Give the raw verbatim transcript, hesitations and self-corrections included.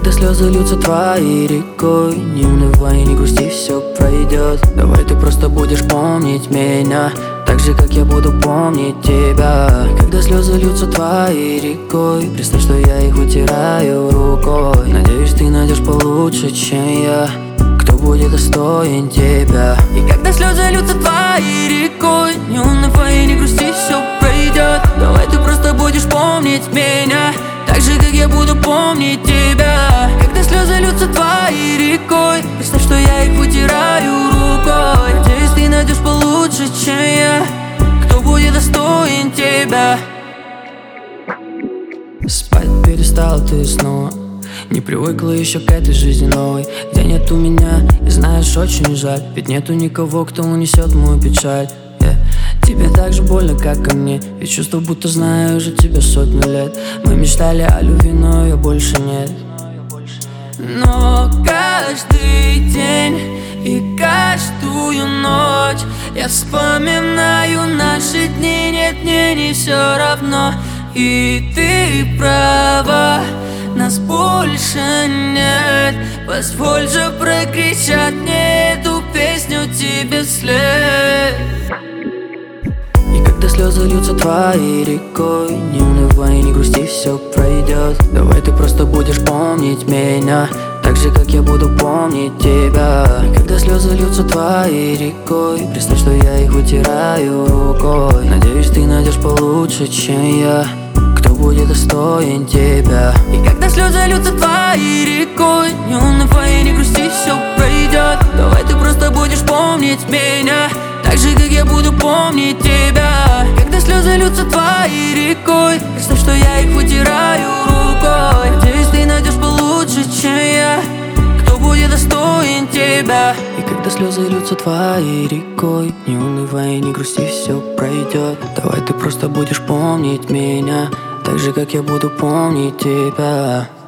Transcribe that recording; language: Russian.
когда слезы льются твоей рекой, не унывай, не грусти, все пройдет. Давай ты просто будешь помнить меня, так же, как я буду помнить тебя. Когда слезы льются твоей рекой, представь, что я их вытираю рукой. Надеюсь, ты найдешь получше, чем я, кто будет достоин тебя. И когда слезы льются твоей рекой, не унывай, не грусти, все пройдет. Давай ты просто будешь помнить меня, так же, как я буду помнить тебя. Когда слезы льются твоей рекой, представь, что я их вытираю рукой. Надеюсь, ты найдешь получше, чем я, кто будет достоин тебя. Спать перестал ты снова, не привыкла еще к этой жизни новой, где нету меня, и знаешь, очень жаль, ведь нету никого, кто унесет мою печаль. yeah. Тебе так же больно, как и мне, ведь чувство, будто знаю уже тебя сотни лет. Мы мечтали о любви, но ее больше нет. Но каждый день и каждую ночь я вспоминаю наши дни. Нет, мне не все равно, и ты права, нас больше нет. Позволь же прокричать мне эту песню тебе вслед. И когда слезы льются твоей рекой, не унывай, не грусти, все пройдет. Давай ты просто будешь помнить меня, так же, как я буду помнить тебя. И когда слезы льются твоей рекой, представь, что я их вытираю рукой. Надеюсь, ты найдешь получше, чем я, кто будет достоин тебя. И когда слезы льются твоей рекой, не унывай, не грусти, все пройдет. Давай ты просто будешь помнить меня, так же, как я буду помнить тебя. Когда слезы льются твоей рекой, представь, что я их вытираю рукой. Надеюсь, ты найдешь получше, чем я, кто будет достоин тебя. И когда слезы льются твоей рекой, не унывай, не грусти, все пройдет. Давай ты просто будешь помнить меня, так же, как я буду помнить тебя.